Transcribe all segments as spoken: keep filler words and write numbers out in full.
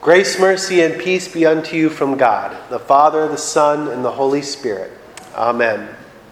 Grace, mercy, and peace be unto you from God, the Father, the Son, and the Holy Spirit. Amen.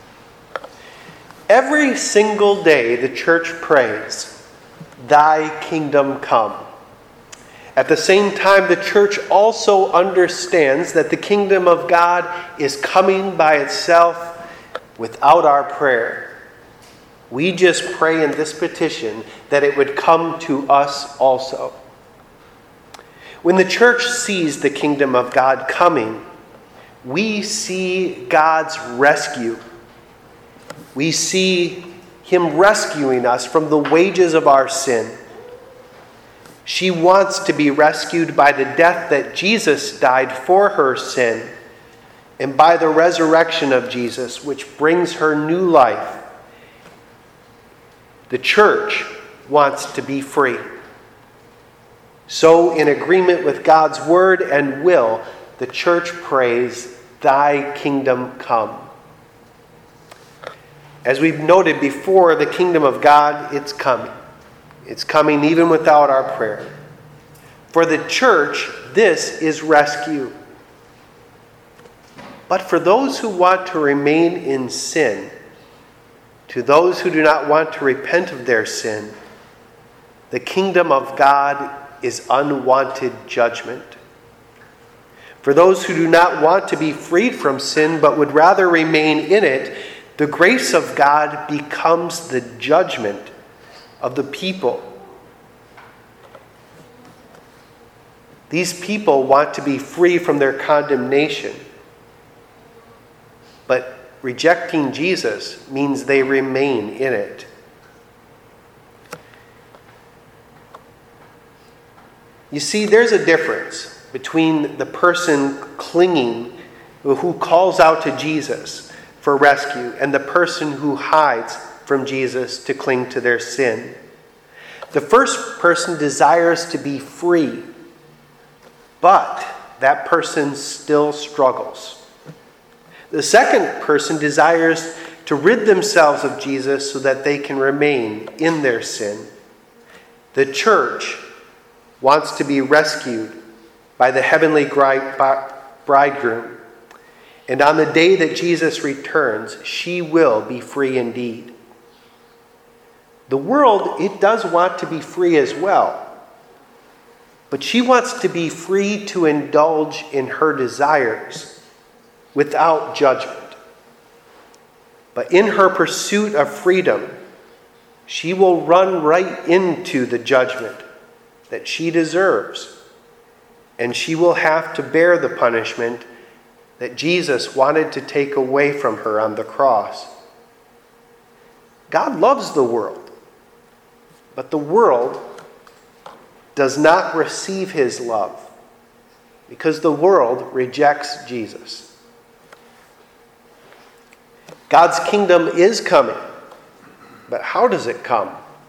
Every single day the church prays, "Thy kingdom come." At the same time, the church also understands that the kingdom of God is coming by itself without our prayer. We just pray in this petition that it would come to us also. When the church sees the kingdom of God coming, we see God's rescue. We see Him rescuing us from the wages of our sin. She wants to be rescued by the death that Jesus died for her sin, and by the resurrection of Jesus, which brings her new life. The church wants to be free. So, in agreement with God's word and will, the church prays, "Thy kingdom come." As we've noted before, the kingdom of God, it's coming. It's coming even without our prayer. For the church, this is rescue. But for those who want to remain in sin, to those who do not want to repent of their sin, the kingdom of God is unwanted judgment. For those who do not want to be freed from sin but would rather remain in it, the grace of God becomes the judgment of the people. These people want to be free from their condemnation, but rejecting Jesus means they remain in it. You see, there's a difference between the person clinging, who calls out to Jesus for rescue, and the person who hides from Jesus to cling to their sin. The first person desires to be free, but that person still struggles. The second person desires to rid themselves of Jesus so that they can remain in their sin. The church wants to be rescued by the heavenly bridegroom. And on the day that Jesus returns, she will be free indeed. The world, it does want to be free as well. But she wants to be free to indulge in her desires without judgment. But in her pursuit of freedom, she will run right into the judgment that she deserves. And she will have to bear the punishment that Jesus wanted to take away from her on the cross. God loves the world, but the world does not receive his love because the world rejects Jesus. God's kingdom is coming, but how does it come?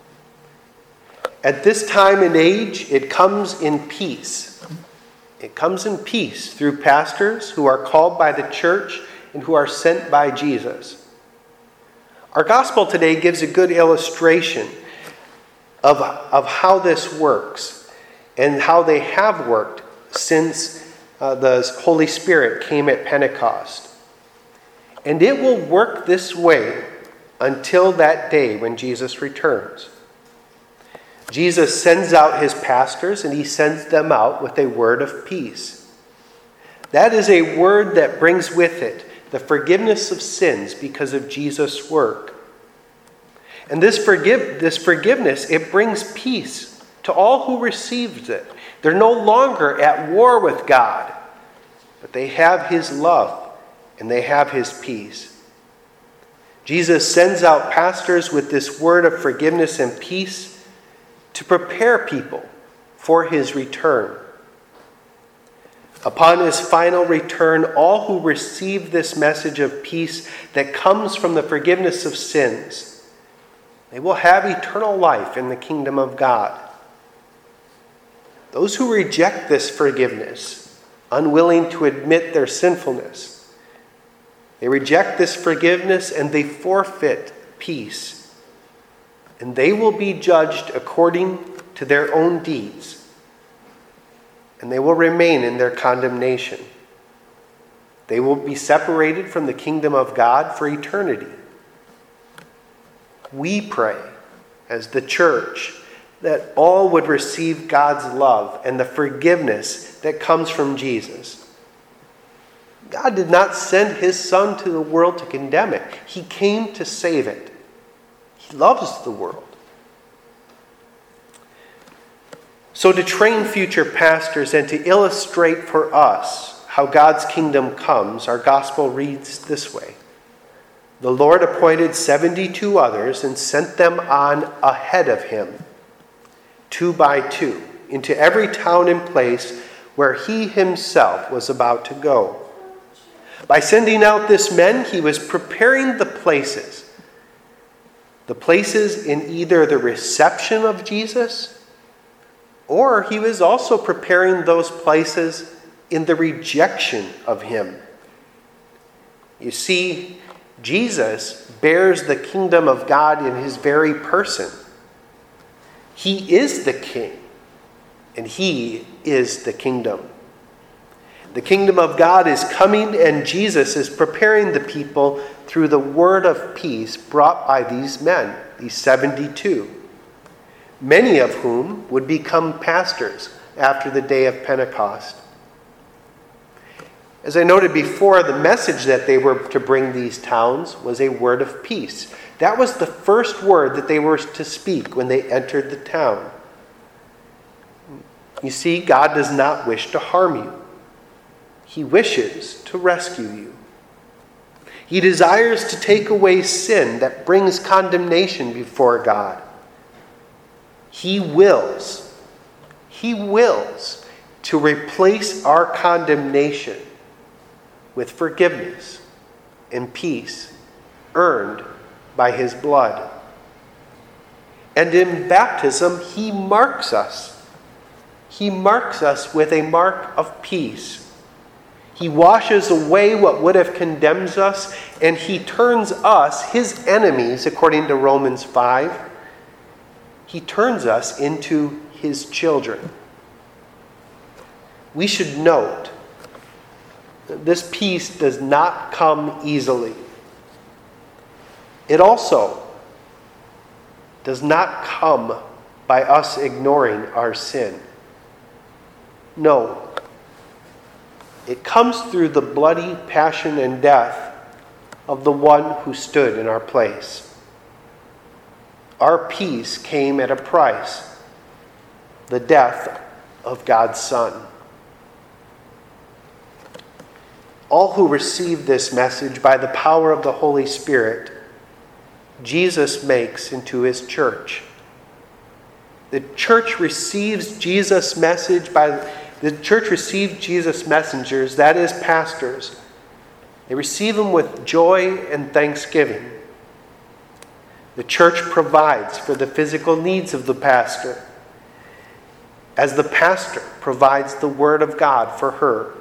At this time and age, it comes in peace. It comes in peace through pastors who are called by the church and who are sent by Jesus. Our gospel today gives a good illustration of, of how this works and how they have worked since uh, the Holy Spirit came at Pentecost. And it will work this way until that day when Jesus returns. Jesus sends out his pastors, and he sends them out with a word of peace. That is a word that brings with it the forgiveness of sins because of Jesus' work. And this forgive this forgiveness, it brings peace to all who receives it. They're no longer at war with God, but they have his love and they have his peace. Jesus sends out pastors with this word of forgiveness and peace to prepare people for his return. Upon his final return, all who receive this message of peace that comes from the forgiveness of sins, they will have eternal life in the kingdom of God. Those who reject this forgiveness, unwilling to admit their sinfulness, they reject this forgiveness and they forfeit peace. And they will be judged according to their own deeds. and they will remain in their condemnation. They will be separated from the kingdom of God for eternity. We pray, as the church, that all would receive God's love and the forgiveness that comes from Jesus. God did not send his Son to the world to condemn it. He came to save it. He loves the world. So to train future pastors and to illustrate for us how God's kingdom comes, our gospel reads this way. The Lord appointed seventy-two others and sent them on ahead of him, two by two, into every town and place where he himself was about to go. By sending out this men, he was preparing the places. The places in either the reception of Jesus, or he was also preparing those places in the rejection of him. You see, Jesus bears the kingdom of God in his very person. He is the king, and he is the kingdom. The kingdom of God is coming, and Jesus is preparing the people through the word of peace brought by these men, these seventy-two, many of whom would become pastors after the day of Pentecost. As I noted before, the message that they were to bring these towns was a word of peace. That was the first word that they were to speak when they entered the town. You see, God does not wish to harm you. He wishes to rescue you. He desires to take away sin that brings condemnation before God. He wills, he wills to replace our condemnation with forgiveness and peace earned by his blood. And in baptism, he marks us. He marks us with a mark of peace. He washes away what would have condemned us, and he turns us, his enemies, according to Romans five, he turns us into his children. We should note that this peace does not come easily. It also does not come by us ignoring our sin. No. It comes through the bloody passion and death of the one who stood in our place. Our peace came at a price, the death of God's Son. All who receive this message by the power of the Holy Spirit, Jesus makes into his church. The church receives Jesus' message by the church receives Jesus' messengers, that is, pastors. They receive them with joy and thanksgiving. The church provides for the physical needs of the pastor, as the pastor provides the word of God for her.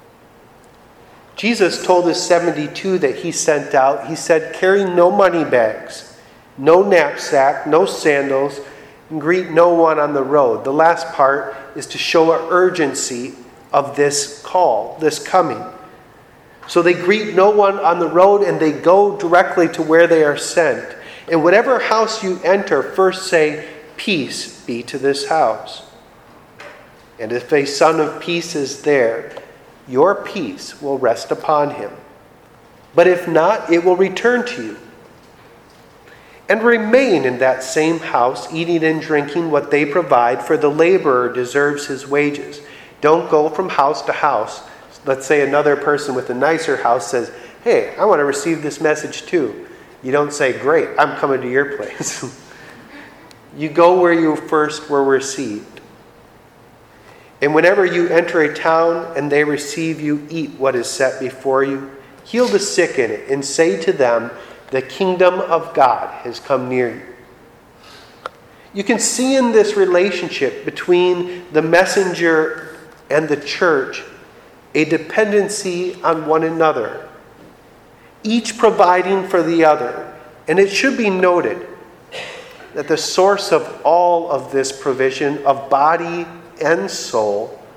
Jesus told his seventy-two that he sent out, he said, carry no money bags, no knapsack, no sandals, and greet no one on the road. The last part is to show an urgency of this call, this coming. So they greet no one on the road, and they go directly to where they are sent. In whatever house you enter, first say, peace be to this house. And if a son of peace is there, your peace will rest upon him. But if not, it will return to you. And remain in that same house, eating and drinking what they provide, for the laborer deserves his wages. Don't go from house to house. Let's say another person with a nicer house says, hey, I want to receive this message too. You don't say, great, I'm coming to your place. You go where you first were received. And whenever you enter a town and they receive you, eat what is set before you. Heal the sick in it and say to them, the kingdom of God has come near you. You can see in this relationship between the messenger and the church a dependency on one another, each providing for the other. And it should be noted that the source of all of this provision of body and soul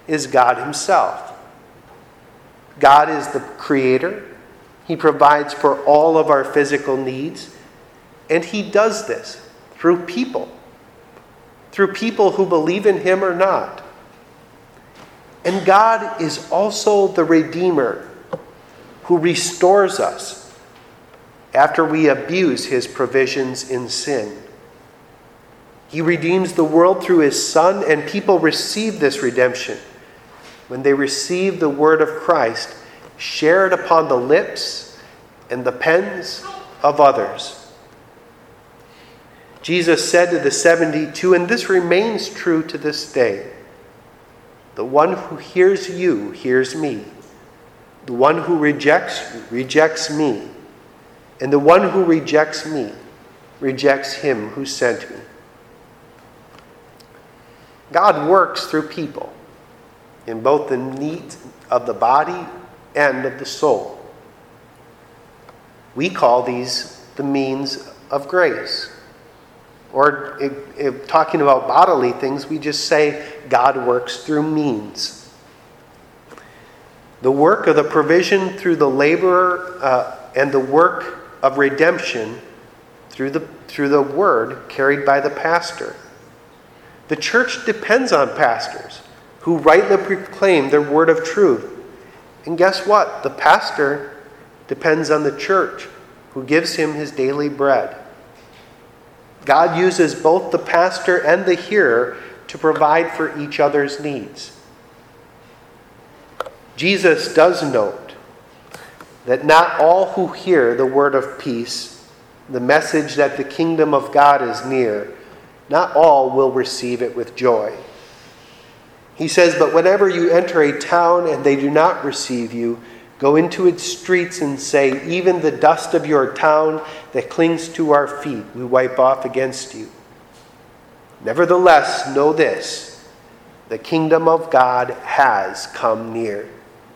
is God himself. God is the creator. He provides for all of our physical needs. And he does this through people. Through people who believe in him or not. And God is also the Redeemer who restores us after we abuse his provisions in sin. He redeems the world through his Son, and people receive this redemption when they receive the word of Christ shared upon the lips and the pens of others. Jesus said to the seventy-two, and this remains true to this day, the one who hears you hears me. The one who rejects you rejects me. And the one who rejects me rejects him who sent me. God works through people in both the needs of the body and of the soul. We call these the means of grace. Or if, if talking about bodily things, we just say God works through means. The work of the provision through the laborer uh, and the work of redemption through the, through the word carried by the pastor. The church depends on pastors who rightly proclaim their word of truth. And guess what? The pastor depends on the church who gives him his daily bread. God uses both the pastor and the hearer to provide for each other's needs. Jesus does note that not all who hear the word of peace, the message that the kingdom of God is near, not all will receive it with joy. He says, but whenever you enter a town and they do not receive you, go into its streets and say, even the dust of your town that clings to our feet, we wipe off against you. Nevertheless, know this, the kingdom of God has come near.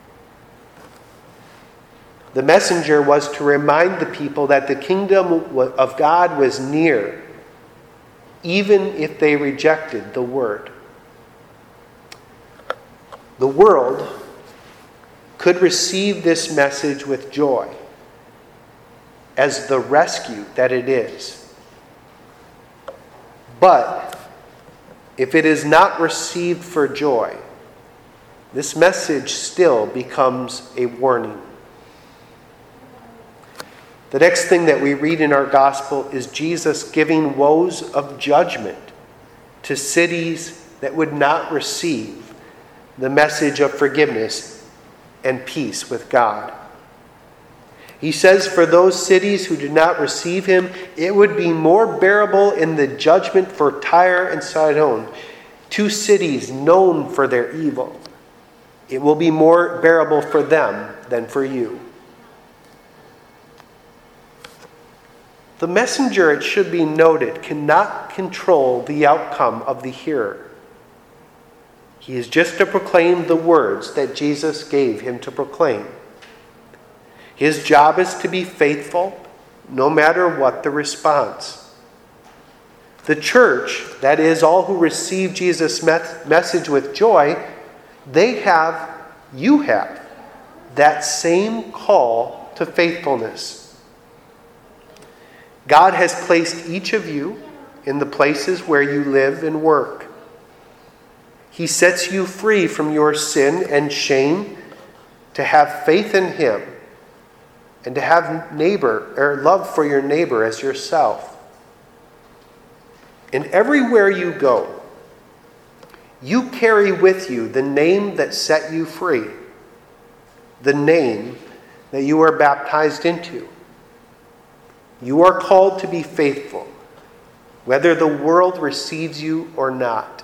The messenger was to remind the people that the kingdom of God was near, even if they rejected the word. The world could receive this message with joy as the rescue that it is. But if it is not received for joy, this message still becomes a warning. The next thing that we read in our gospel is Jesus giving woes of judgment to cities that would not receive the message of forgiveness and peace with God. He says for those cities who did not receive him, it would be more bearable in the judgment for Tyre and Sidon, two cities known for their evil. It will be more bearable for them than for you. The messenger, it should be noted, cannot control the outcome of the hearer. He is just to proclaim the words that Jesus gave him to proclaim. His job is to be faithful, no matter what the response. The church, that is, all who receive Jesus' message with joy, they have, you have, that same call to faithfulness. God has placed each of you in the places where you live and work. He sets you free from your sin and shame to have faith in him and to have neighbor or love for your neighbor as yourself. And everywhere you go, you carry with you the name that set you free, the name that you are baptized into. You are called to be faithful, whether the world receives you or not.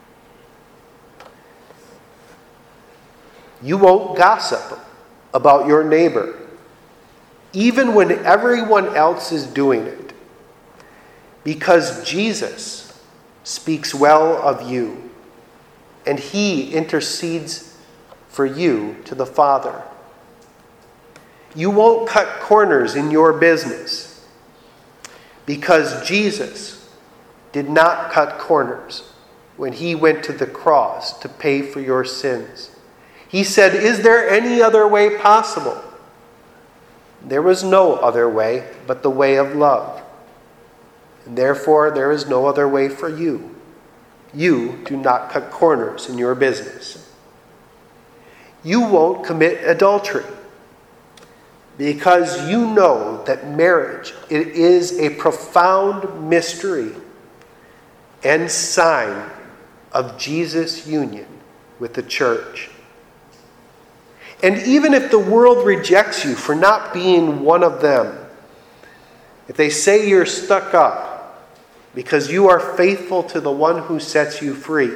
You won't gossip about your neighbor, even when everyone else is doing it, because Jesus speaks well of you, and he intercedes for you to the Father. You won't cut corners in your business, because Jesus did not cut corners. when he went to the cross to pay for your sins. He said, "Is there any other way possible?" There was no other way but the way of love. And therefore, there is no other way for you. You do not cut corners in your business. You won't commit adultery because you know that marriage, it is a profound mystery and sign of Jesus' union with the church. And even if the world rejects you for not being one of them, if they say you're stuck up because you are faithful to the one who sets you free,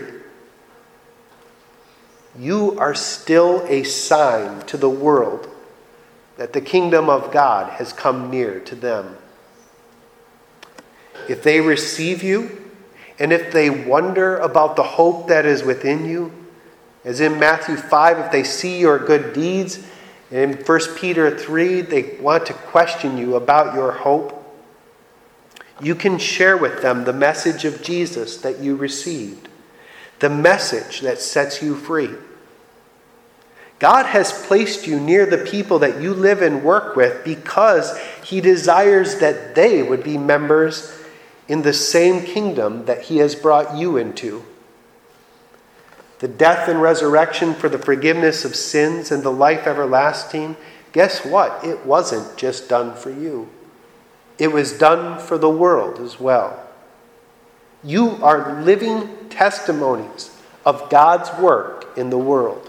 you are still a sign to the world that the kingdom of God has come near to them. If they receive you, and if they wonder about the hope that is within you, as in Matthew five, if they see your good deeds, and in First Peter three, they want to question you about your hope, you can share with them the message of Jesus that you received, the message that sets you free. God has placed you near the people that you live and work with because he desires that they would be members in the same kingdom that he has brought you into. The death and resurrection for the forgiveness of sins and the life everlasting, guess what? It wasn't just done for you. It was done for the world as well. You are living testimonies of God's work in the world.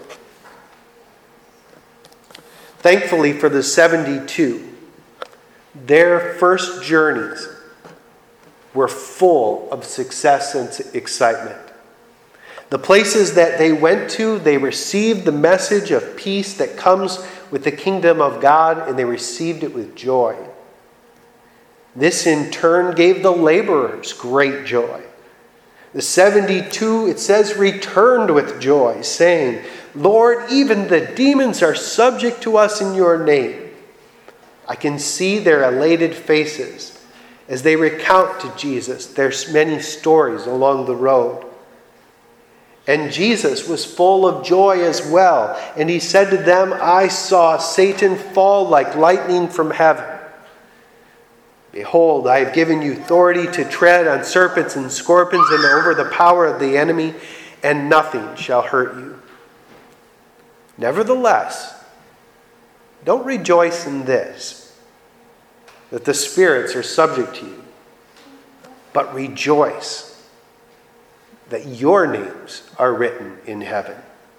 Thankfully for the seventy-two, their first journeys were full of success and excitement. The places that they went to, they received the message of peace that comes with the kingdom of God, and they received it with joy. This in turn gave the laborers great joy. The seventy-two, it says, returned with joy, saying, "Lord, even the demons are subject to us in your name." I can see their elated faces as they recount to Jesus their many stories along the road. And Jesus was full of joy as well. And he said to them, "I saw Satan fall like lightning from heaven. Behold, I have given you authority to tread on serpents and scorpions and over the power of the enemy, and nothing shall hurt you. Nevertheless, don't rejoice in this, that the spirits are subject to you, but rejoice that your names are written in heaven."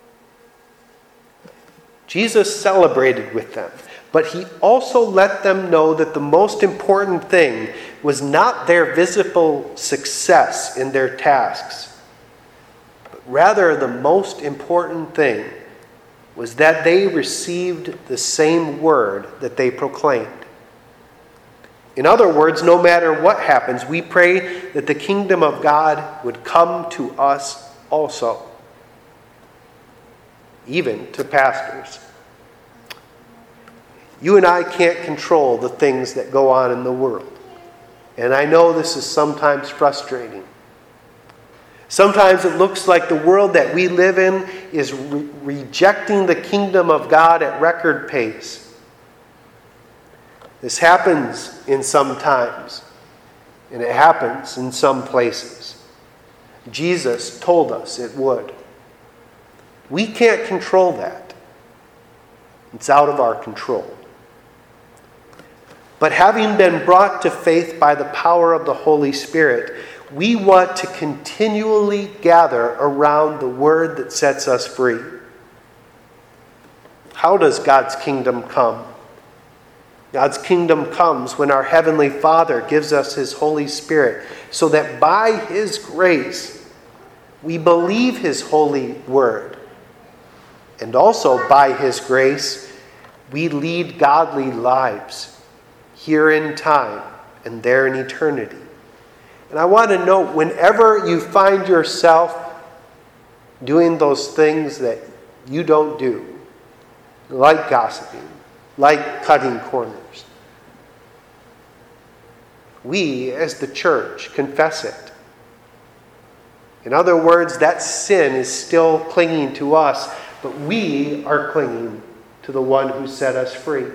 Jesus celebrated with them, but he also let them know that the most important thing was not their visible success in their tasks, but rather the most important thing was that they received the same word that they proclaimed. In other words, no matter what happens, we pray that the kingdom of God would come to us also, even to pastors. You and I can't control the things that go on in the world. And I know this is sometimes frustrating. Sometimes it looks like the world that we live in is re- rejecting the kingdom of God at record pace. This happens in some times, and it happens in some places. Jesus told us it would. We can't control that. It's out of our control. But having been brought to faith by the power of the Holy Spirit, we want to continually gather around the word that sets us free. How does God's kingdom come? God's kingdom comes when our Heavenly Father gives us His Holy Spirit, so that by His grace we believe His holy word. And also by His grace we lead godly lives here in time and there in eternity. And I want to note, whenever you find yourself doing those things that you don't do, like gossiping, like cutting corners, we as the church confess it. In other words, that sin is still clinging to us, but we are clinging to the one who set us free.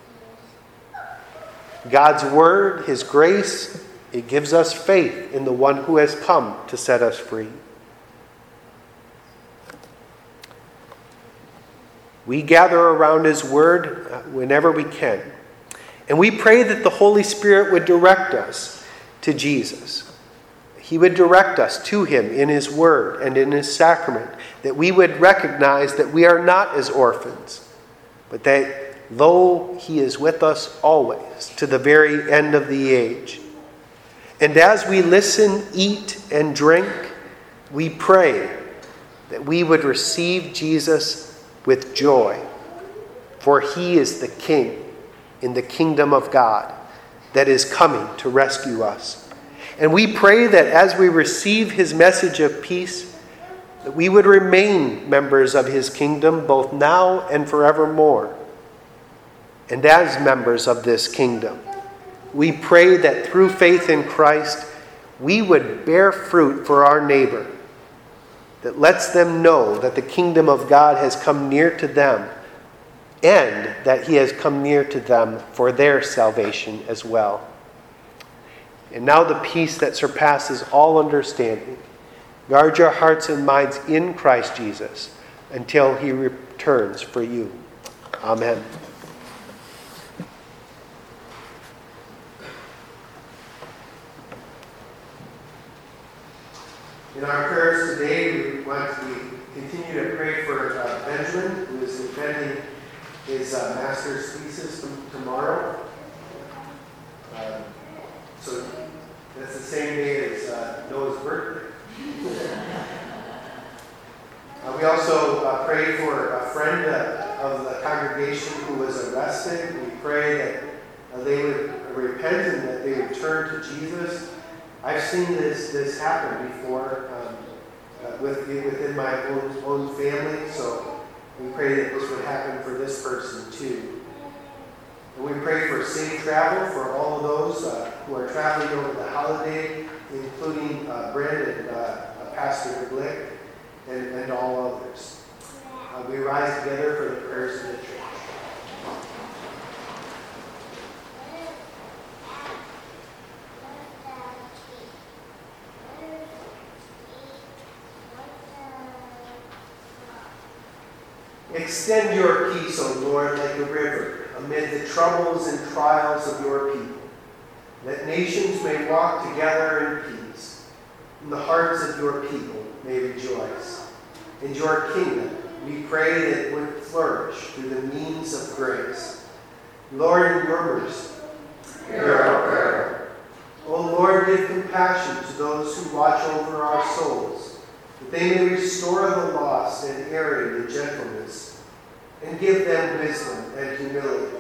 God's word, his grace, it gives us faith in the one who has come to set us free. We gather around his word whenever we can. And we pray that the Holy Spirit would direct us to Jesus. He would direct us to him in his word and in his sacrament, that we would recognize that we are not as orphans, but that though he is with us always to the very end of the age. And as we listen, eat, and drink, we pray that we would receive Jesus with joy, for he is the King in the kingdom of God that is coming to rescue us. And we pray that as we receive his message of peace, that we would remain members of his kingdom both now and forevermore. And as members of this kingdom, we pray that through faith in Christ, we would bear fruit for our neighbor that lets them know that the kingdom of God has come near to them and that he has come near to them for their salvation as well. And now the peace that surpasses all understanding, guard your hearts and minds in Christ Jesus until he returns for you. Amen. In our prayers today, we want to continue to pray for uh, Benjamin, who is defending his uh, master's thesis from tomorrow. Uh, so that's the same day as uh, Noah's birthday. uh, we also uh, pray for a friend uh, of the congregation who was arrested. We pray that uh, they would repent and that they would turn to Jesus. I've seen this this happen before um, uh, with, within my own, own family, so we pray that this would happen for this person too. And we pray for safe travel for all of those uh, who are traveling over the holiday, including uh, Brandon, uh, Pastor Glick, and, and all others. Uh, we rise together for the prayers of the church. Extend your peace, O Lord, like a river, amid the troubles and trials of your people, that nations may walk together in peace, and the hearts of your people may rejoice. And your kingdom, we pray that it would flourish through the means of grace. Lord, in your mercy, hear our prayer. O Lord, give compassion to those who watch over our souls, that they may restore the lost and erring in gentleness, and give them wisdom and humility.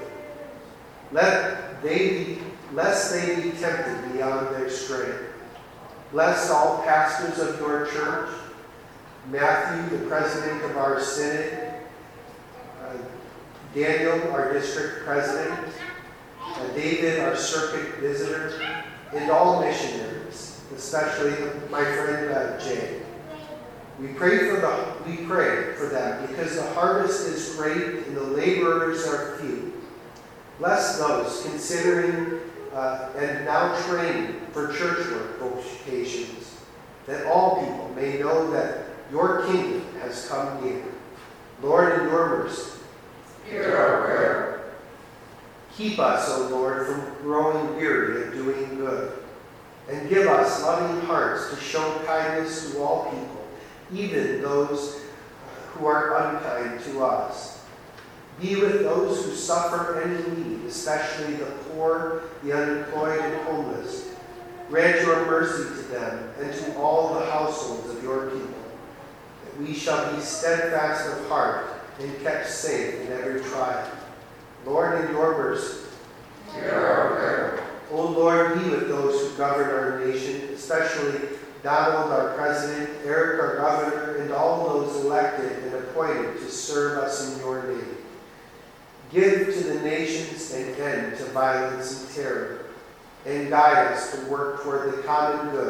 Let they be, lest they be tempted beyond their strength. Bless all pastors of your church, Matthew, the president of our synod, uh, Daniel, our district president, uh, David, our circuit visitor, and all missionaries, especially my friend uh, Jay. We pray for the we pray for them because the harvest is great and the laborers are few. Bless those considering uh, and now training for church work vocations, that all people may know that your kingdom has come near. Lord, in your mercy, hear our prayer. Keep us, O Lord, from growing weary of doing good, and give us loving hearts to show kindness to all people, even those who are unkind to us. Be with those who suffer any need, especially the poor, the unemployed, and homeless. Grant your mercy to them and to all the households of your people, that we shall be steadfast of heart and kept safe in every trial. Lord, in your mercy, hear our prayer. O Lord, be with those who govern our nation, especially Donald, our president, Eric, our governor, and all those elected and appointed to serve us in your name. Give to the nations an end to violence and terror, and guide us to work toward the common good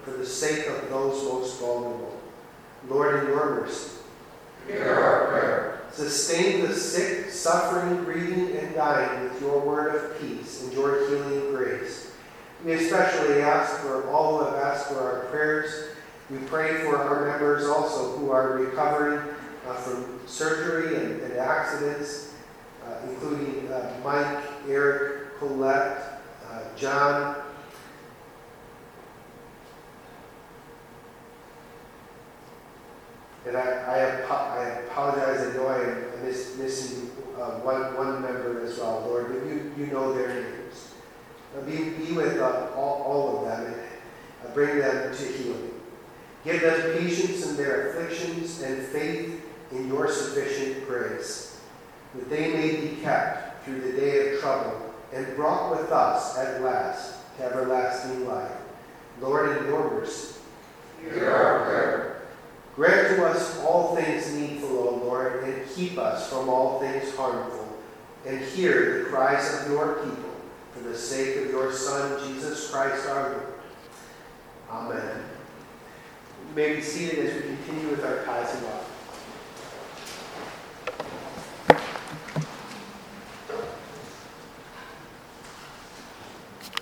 for the sake of those most vulnerable. Lord, in your mercy, hear our prayer. sustain the sick, suffering, grieving, and dying with your word of peace and your healing grace. We especially ask for all who have asked for our prayers. We pray for our members also who are recovering uh, from surgery and, and accidents, uh, including uh, Mike, Eric, Colette, uh, John. And I, I, I apologize, I know I am miss, missing uh, one, one member as well, Lord, but you, you know their names. Uh, be, be with uh, all, all of them and uh, bring them to healing. Give them patience in their afflictions and faith in your sufficient grace, that they may be kept through the day of trouble and brought with us at last to everlasting life. Lord, in your mercy, hear our prayer. grant to us all things needful, O Lord, and keep us from all things harmful, and hear the cries of your people for the sake of your Son, Jesus Christ our Lord. Amen. You may be seated as we continue with our tithing offering.